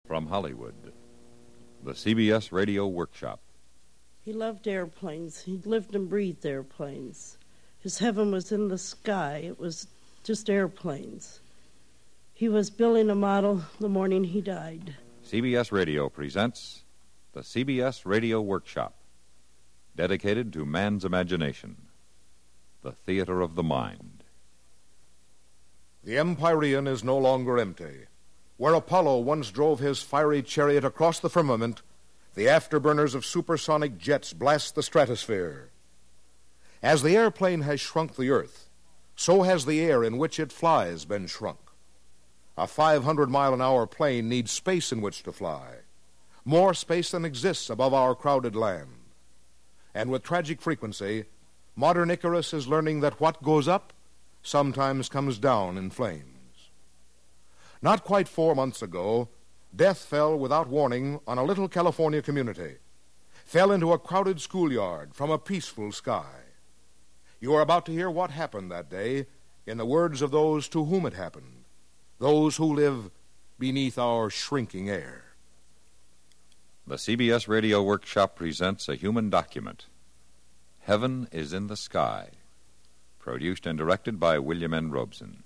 From Hollywood, the CBS Radio Workshop. He loved airplanes. He lived and breathed airplanes. His heaven was in the sky. It was just airplanes. He was building a model the morning he died. CBS Radio presents the CBS Radio Workshop, dedicated to man's imagination, the theater of the mind. The Empyrean is no longer empty. Where Apollo once drove his fiery chariot across the firmament, the afterburners of supersonic jets blast the stratosphere. As the airplane has shrunk the earth, so has the air in which it flies been shrunk. A 500-mile-an-hour plane needs space in which to fly, more space than exists above our crowded land. And with tragic frequency, modern Icarus is learning that what goes up sometimes comes down in flames. Not quite 4 months ago, death fell without warning on a little California community, fell into a crowded schoolyard from a peaceful sky. You are about to hear what happened that day in the words of those to whom it happened, those who live beneath our shrinking air. The CBS Radio Workshop presents a human document, Heaven is in the Sky, produced and directed by William N. Robeson.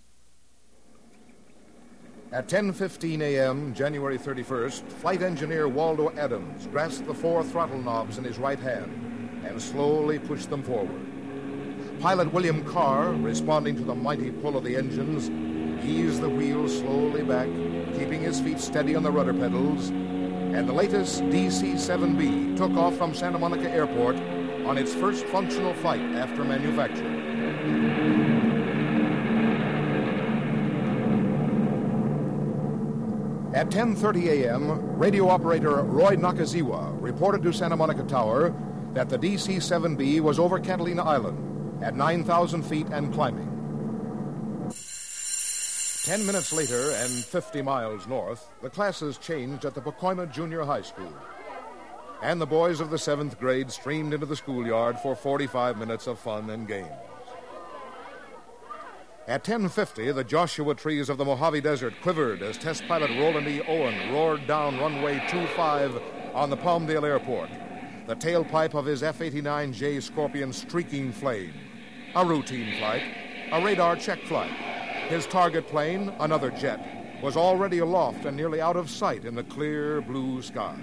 At 10:15 a.m., January 31st, flight engineer Waldo Adams grasped the 4 throttle knobs in his right hand and slowly pushed them forward. Pilot William Carr, responding to the mighty pull of the engines, eased the wheels slowly back, keeping his feet steady on the rudder pedals, and the latest DC-7B took off from Santa Monica Airport on its first functional flight after manufacture. At 10:30 a.m., radio operator Roy Nakazawa reported to Santa Monica Tower that the DC-7B was over Catalina Island at 9,000 feet and climbing. 10 minutes later and 50 miles north, the classes changed at the Pacoima Junior High School. And the boys of the 7th grade streamed into the schoolyard for 45 minutes of fun and games. At 10:50, the Joshua trees of the Mojave Desert quivered as test pilot Roland E. Owen roared down runway 25 on the Palmdale Airport, the tailpipe of his F-89J Scorpion streaking flame. A routine flight, a radar check flight. His target plane, another jet, was already aloft and nearly out of sight in the clear blue sky.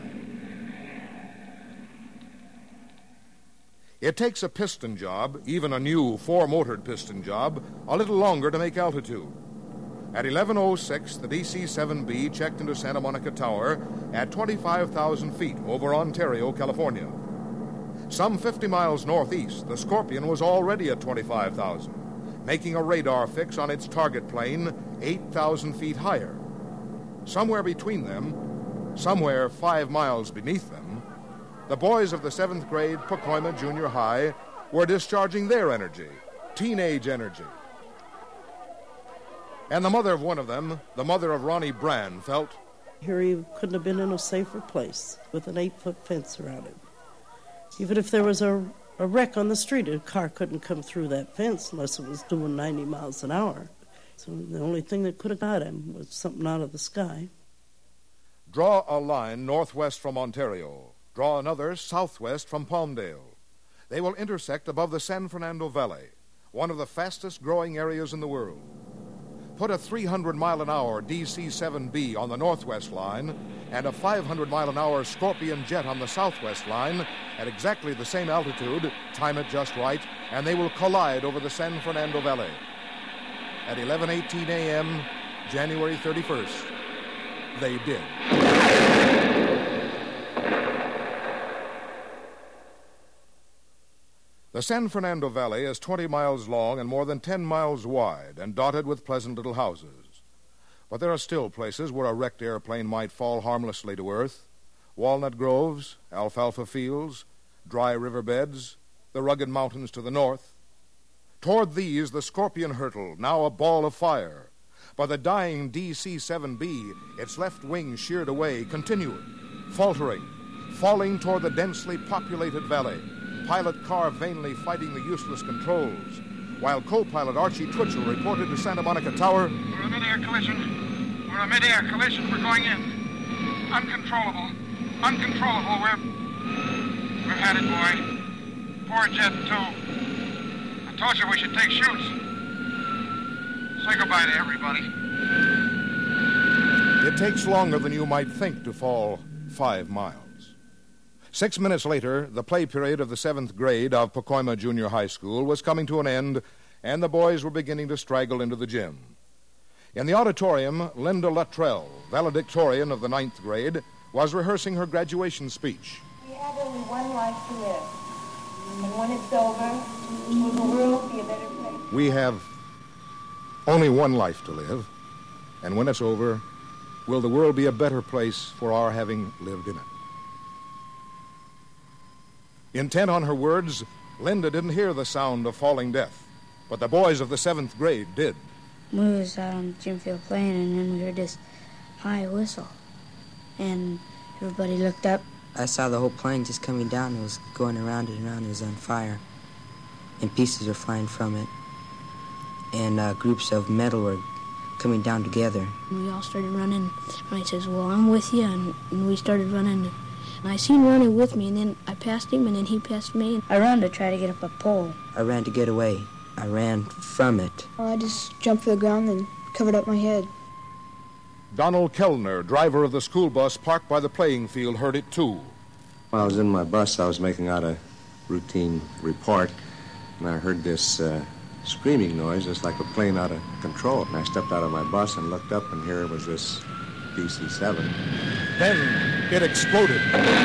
It takes a piston job, even a new 4-motored piston job, a little longer to make altitude. At 11:06, the DC-7B checked into Santa Monica Tower at 25,000 feet over Ontario, California. Some 50 miles northeast, the Scorpion was already at 25,000, making a radar fix on its target plane 8,000 feet higher. Somewhere between them, somewhere 5 miles beneath them, the boys of the 7th grade Pacoima Junior High were discharging their energy, teenage energy. And the mother of one of them, the mother of Ronnie Brand, felt, Here he couldn't have been in a safer place with an 8-foot fence around it. Even if there was a wreck on the street, a car couldn't come through that fence unless it was doing 90 miles an hour. So the only thing that could have got him was something out of the sky. Draw a line northwest from Ontario. Draw another southwest from Palmdale. They will intersect above the San Fernando Valley, one of the fastest-growing areas in the world. Put a 300-mile-an-hour DC-7B on the northwest line and a 500-mile-an-hour Scorpion jet on the southwest line at exactly the same altitude, time it just right, and they will collide over the San Fernando Valley. At 11:18 a.m., January 31st, they did. The San Fernando Valley is 20 miles long and more than 10 miles wide and dotted with pleasant little houses. But there are still places where a wrecked airplane might fall harmlessly to earth. Walnut groves, alfalfa fields, dry riverbeds, the rugged mountains to the north. Toward these, the Scorpion hurtled, now a ball of fire. But the dying DC-7B, its left wing sheared away, continued, faltering, falling toward the densely populated valley. Pilot Carr vainly fighting the useless controls, while co-pilot Archie Twitchell reported to Santa Monica Tower, We're a mid-air collision. We're going in. Uncontrollable. Uncontrollable. We're headed, boy. 4 jet 2. I told you we should take shoots. Say goodbye to everybody. It takes longer than you might think to fall 5 miles. 6 minutes later, the play period of the 7th grade of Pacoima Junior High School was coming to an end, and the boys were beginning to straggle into the gym. In the auditorium, Linda Luttrell, valedictorian of the 9th grade, was rehearsing her graduation speech. We have only one life to live, and when it's over, will the world be a better place? We have only one life to live, and when it's over, will the world be a better place for our having lived in it? Intent on her words, Linda didn't hear the sound of falling death, but the boys of the 7th grade did. We was out on the gym field playing, and then we heard this high whistle, and everybody looked up. I saw the whole plane just coming down. It was going around and around. It was on fire, and pieces were flying from it, and groups of metal were coming down together. We all started running, and I says, well, I'm with you, and we started running. And I seen Ronnie with me, and then I passed him, and then he passed me. I ran to try to get up a pole. I ran to get away. I ran from it. I just jumped to the ground and covered up my head. Donald Kellner, driver of the school bus parked by the playing field, heard it too. While I was in my bus, I was making out a routine report, and I heard this screaming noise, just like a plane out of control. And I stepped out of my bus and looked up, and here was this DC-7. Then it exploded.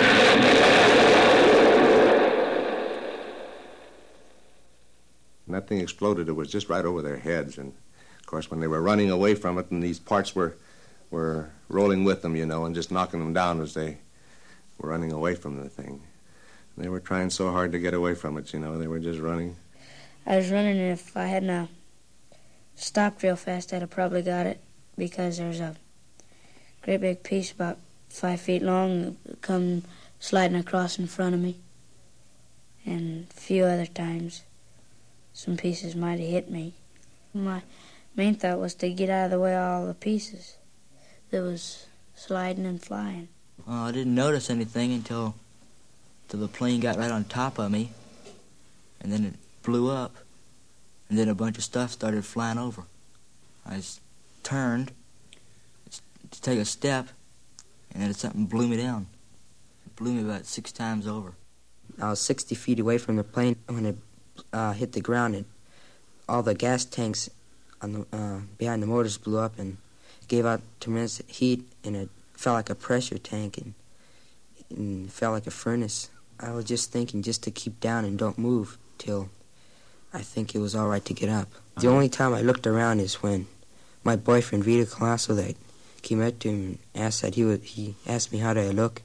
And that thing exploded. It was just right over their heads. And, of course, when they were running away from it, and these parts were rolling with them, and just knocking them down as they were running away from the thing. And they were trying so hard to get away from it, They were just running. I was running, and if I hadn't stopped real fast, I'd have probably got it, because there's a great big piece about 5 feet long come sliding across in front of me. And a few other times, some pieces might have hit me. My main thought was to get out of the way of all the pieces that was sliding and flying. I didn't notice anything until the plane got right on top of me, and then it blew up, and then a bunch of stuff started flying over. I just turned to take a step, and then something blew me down. It blew me about 6 times over. I was 60 feet away from the plane when it hit the ground, and all the gas tanks on the behind the motors blew up and gave out tremendous heat, and it felt like a pressure tank and felt like a furnace. I was just thinking just to keep down and don't move till I think it was all right to get up. The only time I looked around is when my boyfriend Vito Colasso that came up to him and asked that he asked me how did I look.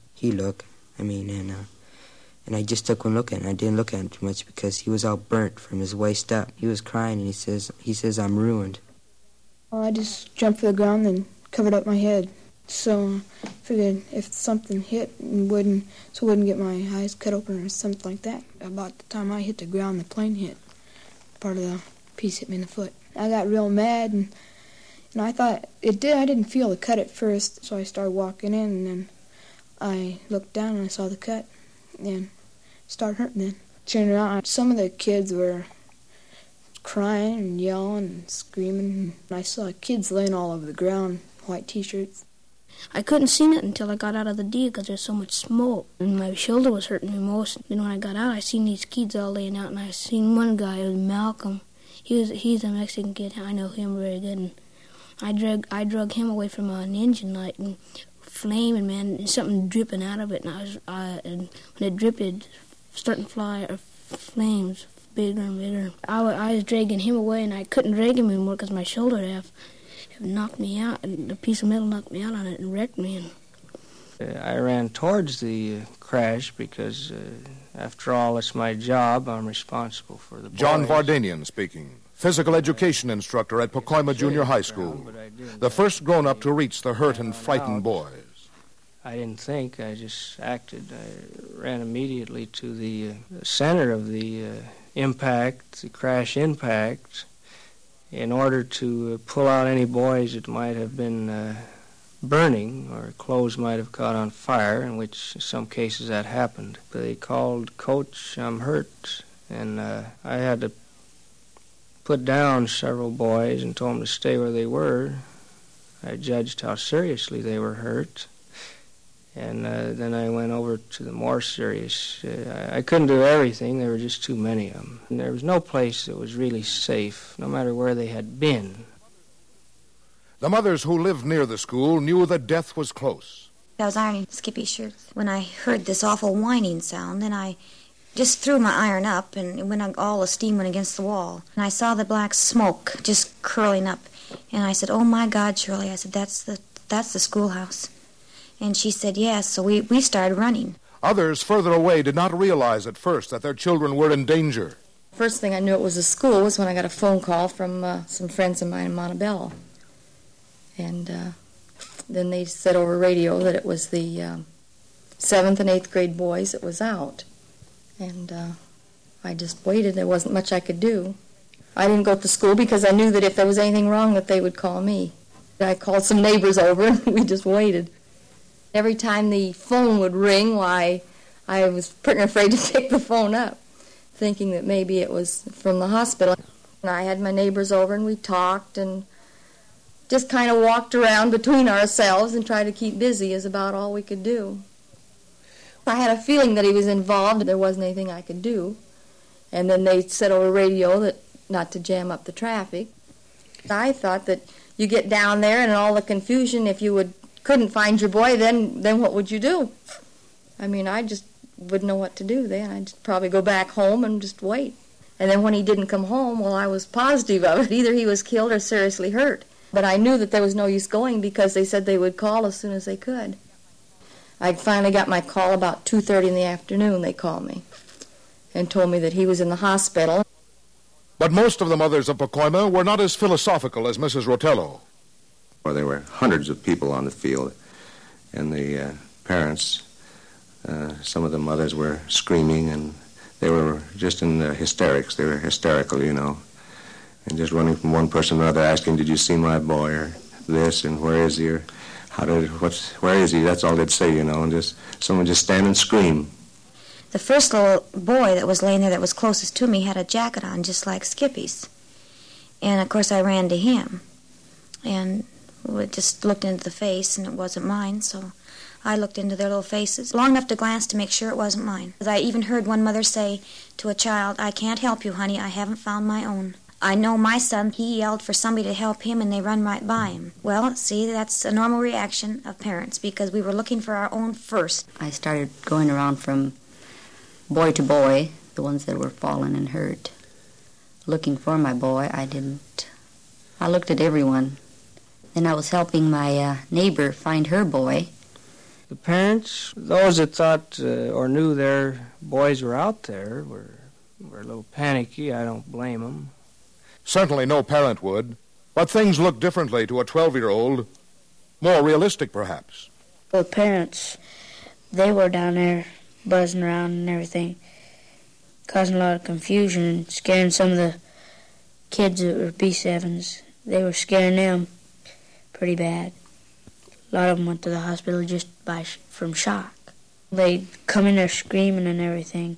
And I just took one look at him. I didn't look at him too much because he was all burnt from his waist up. He was crying, and he says I'm ruined. Well, I just jumped to the ground and covered up my head. So I figured if something hit and wouldn't get my eyes cut open or something like that. About the time I hit the ground, the plane hit. Part of the piece hit me in the foot. I got real mad, and I thought it did. I didn't feel the cut at first, so I started walking in, and then I looked down and I saw the cut. And started hurting then. Turned around, some of the kids were crying and yelling and screaming. And I saw kids laying all over the ground, white T-shirts. I couldn't see it until I got out of the deal because there's so much smoke. And my shoulder was hurting me most. Then when I got out, I seen these kids all laying out, and I seen one guy, it was Malcolm. He's a Mexican kid. I know him very good. And I drug him away from an engine light and flaming, man, and something dripping out of it, and when it dripped, it starting to fly, or flames, bigger and bigger. I was dragging him away, and I couldn't drag him anymore because my shoulder have knocked me out, and the piece of metal knocked me out on it and wrecked me. I ran towards the crash because, after all, it's my job. I'm responsible for the boys. John Vardanian speaking. Physical education instructor at Pacoima Junior High School. The first grown-up to reach the hurt and frightened boys. I didn't think, I just acted. I ran immediately to the center of the impact, the crash impact, in order to pull out any boys that might have been burning, or clothes might have caught on fire, in which in some cases that happened. They called, "Coach, I'm hurt," and I had to put down several boys and told them to stay where they were. I judged how seriously they were hurt, and then I went over to the more serious. I couldn't do everything. There were just too many of them. And there was no place that was really safe, no matter where they had been. The mothers who lived near the school knew that death was close. I was ironing Skippy's shirts when I heard this awful whining sound. Then I just threw my iron up, and all the steam went against the wall. And I saw the black smoke just curling up. And I said, "Oh, my God, Shirley," I said, that's the schoolhouse. And she said, yes, so we started running. Others further away did not realize at first that their children were in danger. First thing I knew it was a school was when I got a phone call from some friends of mine in Montebello. And then they said over radio that it was the 7th and 8th grade boys that was out. And I just waited. There wasn't much I could do. I didn't go to school because I knew that if there was anything wrong that they would call me. I called some neighbors over and we just waited. Every time the phone would ring, why, I was pretty afraid to pick the phone up, thinking that maybe it was from the hospital. And I had my neighbors over and we talked and just kind of walked around between ourselves and tried to keep busy is about all we could do. I had a feeling that he was involved and there wasn't anything I could do. And then they said over radio that not to jam up the traffic. I thought that you get down there and all the confusion, if you couldn't find your boy, then what would you do? I mean, I just wouldn't know what to do then. I'd just probably go back home and just wait. And then when he didn't come home, well, I was positive of it. Either he was killed or seriously hurt. But I knew that there was no use going because they said they would call as soon as they could. I finally got my call about 2:30 in the afternoon. They called me and told me that he was in the hospital. But most of the mothers of Pacoima were not as philosophical as Mrs. Rotello. Well, there were hundreds of people on the field, and the parents, some of the mothers were screaming, and they were just in hysterics. They were hysterical, you know, and just running from one person to another, asking, "Did you see my boy?" or this, and "Where is he?" or "Where is he?" That's all they'd say, you know, and just someone just stand and scream. The first little boy that was laying there that was closest to me had a jacket on just like Skippy's. And, of course, I ran to him. And we just looked into the face, and it wasn't mine, so I looked into their little faces, long enough to glance to make sure it wasn't mine. I even heard one mother say to a child, "I can't help you, honey, I haven't found my own." I know my son, he yelled for somebody to help him, and they run right by him. Well, see, that's a normal reaction of parents, because we were looking for our own first. I started going around from boy to boy, the ones that were fallen and hurt, looking for my boy. I looked at everyone. Then I was helping my neighbor find her boy. The parents, those that thought or knew their boys were out there, were a little panicky. I don't blame them. Certainly no parent would, but things look differently to a 12-year-old, more realistic perhaps. The parents, they were down there buzzing around and everything, causing a lot of confusion and scaring some of the kids that were B7s. They were scaring them pretty bad. A lot of them went to the hospital just from shock. They'd come in there screaming and everything,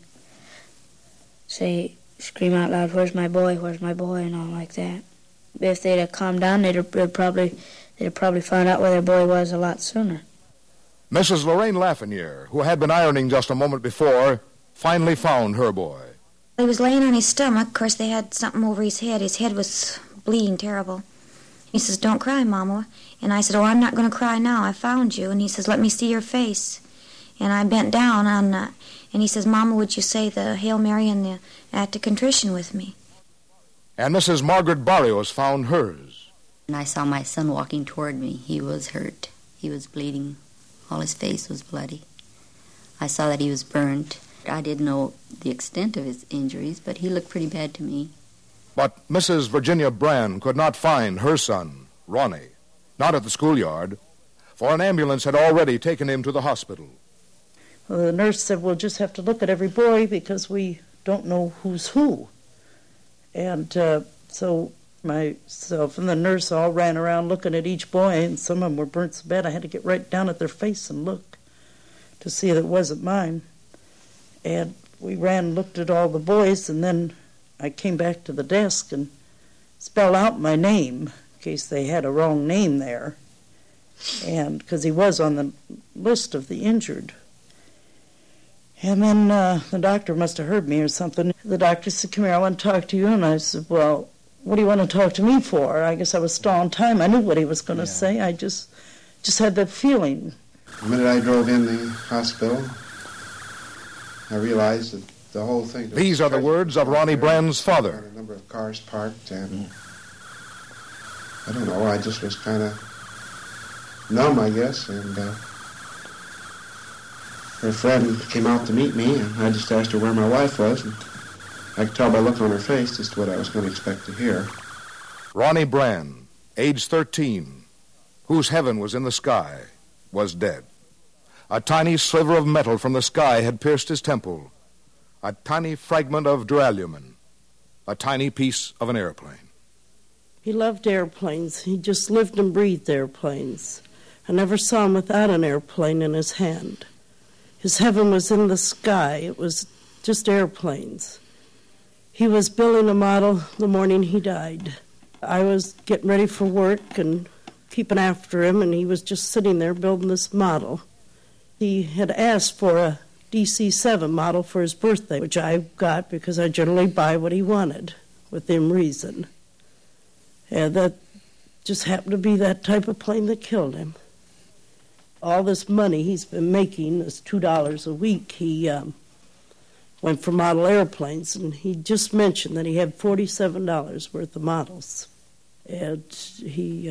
scream out loud, "Where's my boy, where's my boy," and all like that. If they'd have calmed down, they'd have probably found out where their boy was a lot sooner. Mrs. Lorraine Lafreniere, who had been ironing just a moment before, finally found her boy. He was laying on his stomach. Of course, they had something over his head. His head was bleeding terrible. He says, "Don't cry, Mama." And I said, "Oh, I'm not going to cry now. I found you." And he says, "Let me see your face." And I bent down and he says, "Mama, would you say the Hail Mary and the Act of Contrition with me?" And Mrs. Margaret Barrios found hers. And I saw my son walking toward me. He was hurt. He was bleeding. All his face was bloody. I saw that he was burned. I didn't know the extent of his injuries, but he looked pretty bad to me. But Mrs. Virginia Brand could not find her son, Ronnie, not at the schoolyard, for an ambulance had already taken him to the hospital. Well, the nurse said, "We'll just have to look at every boy because we don't know who's who." And so Myself and the nurse all ran around looking at each boy, and some of them were burnt so bad I had to get right down at their face and look to see that it wasn't mine. And we ran and looked at all the boys, and then I came back to the desk and spelled out my name in case they had a wrong name there, and because he was on the list of the injured. And then the doctor must have heard me or something. The doctor said, "Come here, I want to talk to you." And I said, "Well, what do you want to talk to me for?" I guess I was stalling time. I knew what he was going to say. I just had that feeling. The minute I drove in the hospital, I realized that the whole thing... These are the words of Ronnie Brand's father. A number of cars parked, and I don't know, I just was kind of numb, I guess, and her friend came out to meet me, and I just asked her where my wife was, and I could tell by the look on her face just what I was going to expect to hear. Ronnie Brand, age 13, whose heaven was in the sky, was dead. A tiny sliver of metal from the sky had pierced his temple. A tiny fragment of duralumin. A tiny piece of an airplane. He loved airplanes. He just lived and breathed airplanes. I never saw him without an airplane in his hand. His heaven was in the sky. It was just airplanes. He was building a model the morning he died. I was getting ready for work and keeping after him, and he was just sitting there building this model. He had asked for a DC-7 model for his birthday, which I got because I generally buy what he wanted, within reason. And that just happened to be that type of plane that killed him. All this money he's been making, this $2 a week, he went for model airplanes, and he just mentioned that he had $47 worth of models. And he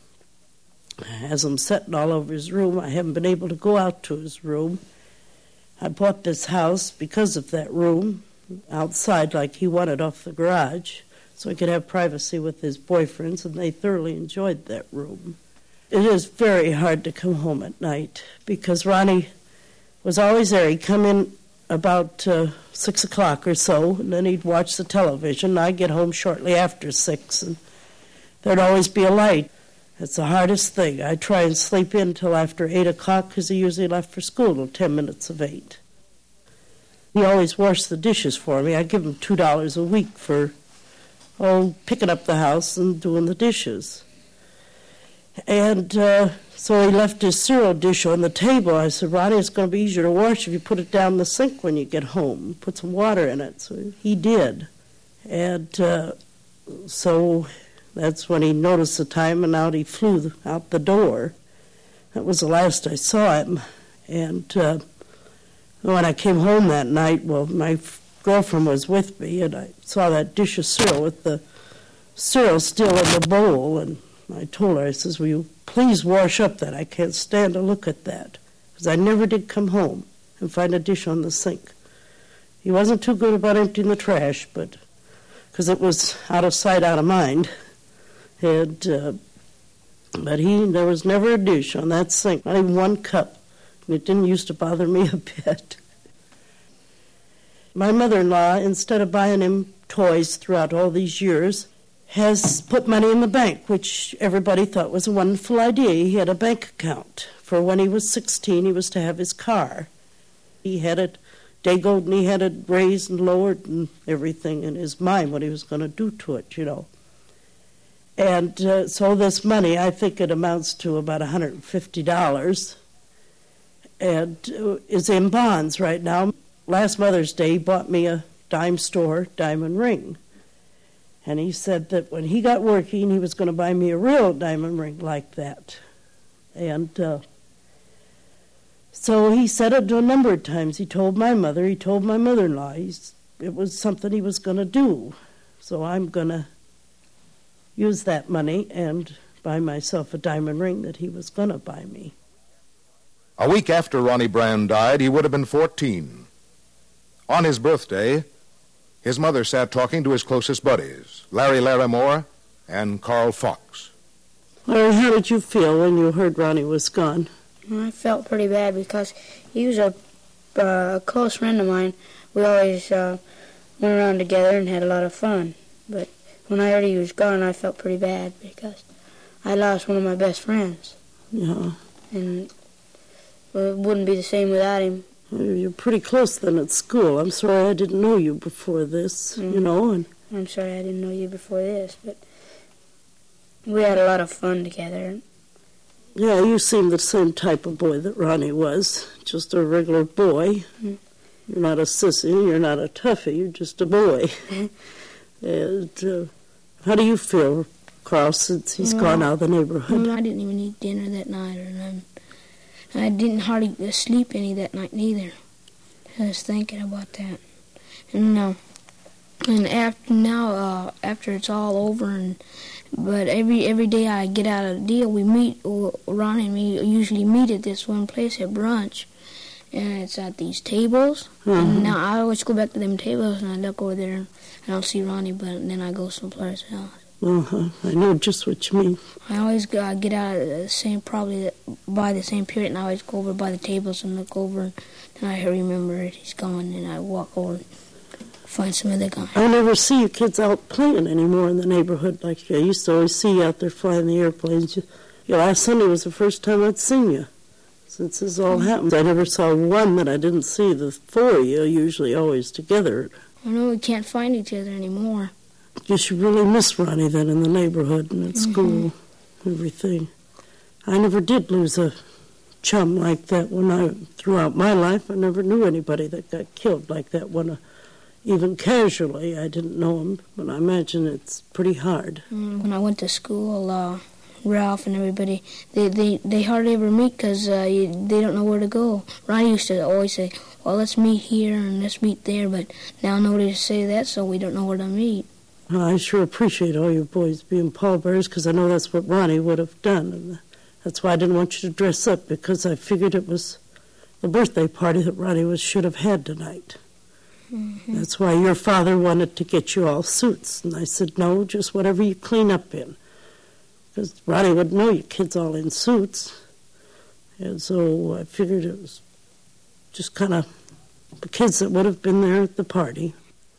has them setting all over his room. I haven't been able to go out to his room. I bought this house because of that room outside, like he wanted, off the garage, so he could have privacy with his boyfriends, and they thoroughly enjoyed that room. It is very hard to come home at night because Ronnie was always there. He'd come in about 6 o'clock or so, and then he'd watch the television. I'd get home shortly after 6, and there'd always be a light. It's the hardest thing. I try and sleep in till after 8 o'clock because he usually left for school till 10 minutes of 8. He always washed the dishes for me. I give him $2 a week for picking up the house and doing the dishes. And so he left his cereal dish on the table. I said, "Ronnie, it's going to be easier to wash if you put it down the sink when you get home. Put some water in it." So he did. And so that's when he noticed the time, and out he flew out the door. That was the last I saw him. And when I came home that night, well, my girlfriend was with me, and I saw that dish of cereal with the cereal still in the bowl, and I told her, I says, "Will you please wash up that? I can't stand to look at that." Because I never did come home and find a dish on the sink. He wasn't too good about emptying the trash, but because it was out of sight, out of mind. And but there was never a dish on that sink, not even one cup. And it didn't used to bother me a bit. My mother-in-law, instead of buying him toys throughout all these years, has put money in the bank, which everybody thought was a wonderful idea. He had a bank account for when he was 16, he was to have his car. He had it dagoed and he had it raised and lowered and everything in his mind, what he was going to do to it, you know. And so this money, I think it amounts to about $150, and is in bonds right now. Last Mother's Day, he bought me a dime store diamond ring. And he said that when he got working, he was going to buy me a real diamond ring like that. And so he said it a number of times. He told my mother, he told my mother-in-law. It was something he was going to do. So I'm going to use that money and buy myself a diamond ring that he was going to buy me. A week after Ronnie Brand died, he would have been 14. On his birthday, his mother sat talking to his closest buddies, Larry Larimore and Carl Fox. Larry, how did you feel when you heard Ronnie was gone? I felt pretty bad because he was a close friend of mine. We always went around together and had a lot of fun. But when I heard he was gone, I felt pretty bad because I lost one of my best friends. Yeah. And it wouldn't be the same without him. You're pretty close then at school. I'm sorry I didn't know you before this, you know. And I'm sorry I didn't know you before this, but we had a lot of fun together. Yeah, you seem the same type of boy that Ronnie was, just a regular boy. Mm. You're not a sissy, you're not a toughie, you're just a boy. And how do you feel, Carl, since he's gone out of the neighborhood? I didn't even eat dinner that night or nothing. I didn't hardly sleep any that night neither. I was thinking about that. And after it's all over, but every day I get out of the deal, we meet, Ronnie and me usually meet at this one place at brunch, and it's at these tables. Mm-hmm. And now I always go back to them tables, and I look over there, and I don't see Ronnie, but then I go someplace else. I know just what you mean. I always get out of the same, probably by the same period, and I always go over by the tables and look over, and then I remember it, he's gone, and I walk over and find some other guy. I never see you kids out playing anymore in the neighborhood like I used to always see you out there flying the airplanes. Last Sunday was the first time I'd seen you since this all happened. I never saw one that I didn't see. The four of you are usually always together. I know we can't find each other anymore. Guess you really miss Ronnie then in the neighborhood and at school, everything. I never did lose a chum like that throughout my life. I never knew anybody that got killed like that one. Even casually, I didn't know him, but I imagine it's pretty hard. When I went to school, Ralph and everybody, they hardly ever meet because they don't know where to go. Ronnie used to always say, well, let's meet here and let's meet there, but now nobody say that, so we don't know where to meet. Well, I sure appreciate all you boys being pallbearers because I know that's what Ronnie would have done. And that's why I didn't want you to dress up, because I figured it was the birthday party that Ronnie should have had tonight. Mm-hmm. That's why your father wanted to get you all suits. And I said, no, just whatever you clean up in. Because Ronnie would know you kids all in suits. And so I figured it was just kind of the kids that would have been there at the party.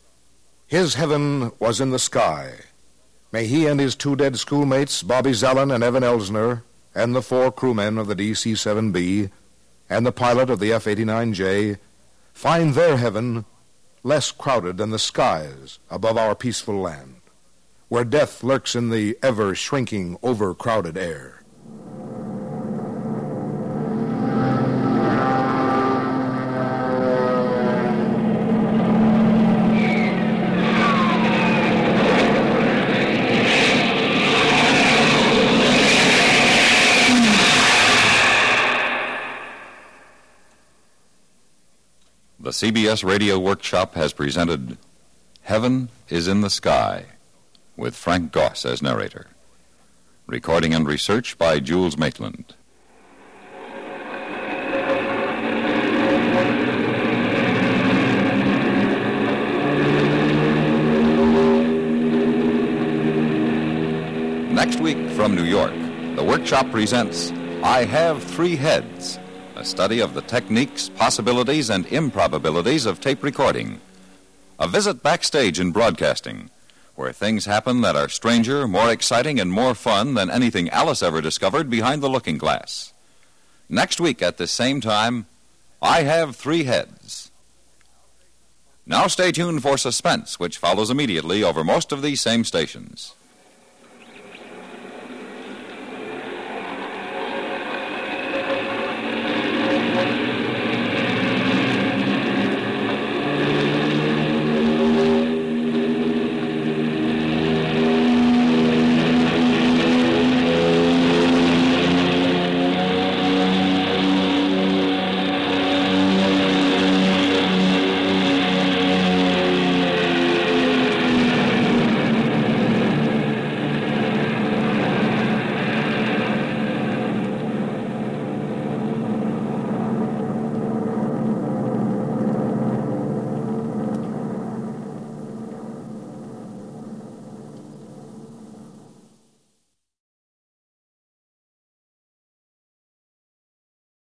His heaven was in the sky. May he and his two dead schoolmates, Bobby Zellen and Evan Elsner, and the 4 crewmen of the DC-7B, and the pilot of the F-89J, find their heaven less crowded than the skies above our peaceful land, where death lurks in the ever-shrinking, overcrowded air. The CBS Radio Workshop has presented Heaven is in the Sky, with Frank Goss as narrator. Recording and research by Jules Maitland. Next week from New York, the Workshop presents I Have 3 Heads, a study of the techniques, possibilities, and improbabilities of tape recording. A visit backstage in broadcasting, where things happen that are stranger, more exciting, and more fun than anything Alice ever discovered behind the looking glass. Next week at this same time, I Have 3 Heads. Now stay tuned for Suspense, which follows immediately over most of these same stations.